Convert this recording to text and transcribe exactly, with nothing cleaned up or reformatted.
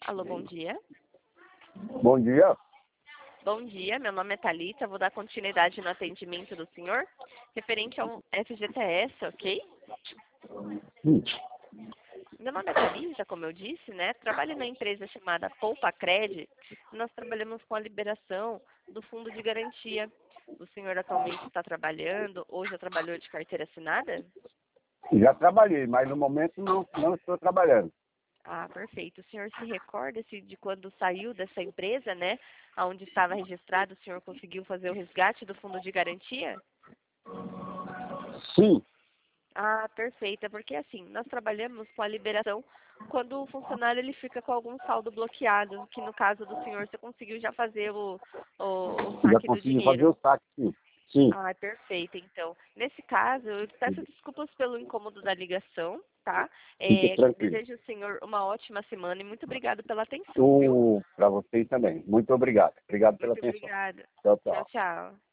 Alô, bom dia. Bom dia. Bom dia, meu nome é Thalita, vou dar continuidade no atendimento do senhor, referente ao F G T S, ok? Hum. Meu nome é Thalita, como eu disse, né? Trabalho na empresa chamada Poupa Cred. Nós trabalhamos com a liberação do fundo de garantia. O senhor atualmente está trabalhando ou já trabalhou de carteira assinada? Já trabalhei, mas no momento não, não estou trabalhando. Ah, perfeito. O senhor se recorda se de quando saiu dessa empresa, né? Onde estava registrado, o senhor conseguiu fazer o resgate do fundo de garantia? Sim. Ah, perfeito. É porque assim, nós trabalhamos com a liberação quando o funcionário ele fica com algum saldo bloqueado, que no caso do senhor você conseguiu já fazer o, o, o Já saque do consegui fazer dinheiro. o saque, sim. Sim. Ah, perfeito. Então, nesse caso, eu peço desculpas pelo incômodo da ligação, tá? Fique É, tranquilo. desejo ao senhor uma ótima semana e muito obrigado pela atenção, viu? Para vocês também. Muito obrigado. Obrigado pela Muito atenção. obrigada. Tchau, Tchau, tchau. tchau.